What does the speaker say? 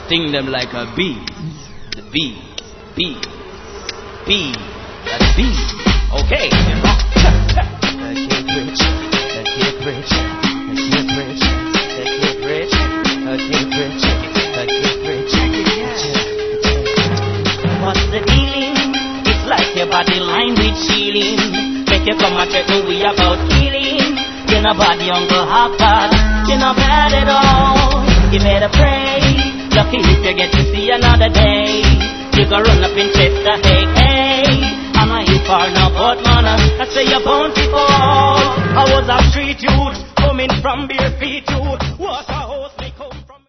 sting them like a bee. The bee, bee, bee, that bee. Okay. What's the dealing? It's like your body lined with shielding. Make you come and check me, we about healing. You're not bad, young girl, half bad. You're not bad at all. You better pray. Lucky if you get to see another day. You go run up in Chester, hey, hey. I'm a hip for no but man, I say you're bountiful. I was a street youth coming from bare feet, you. What a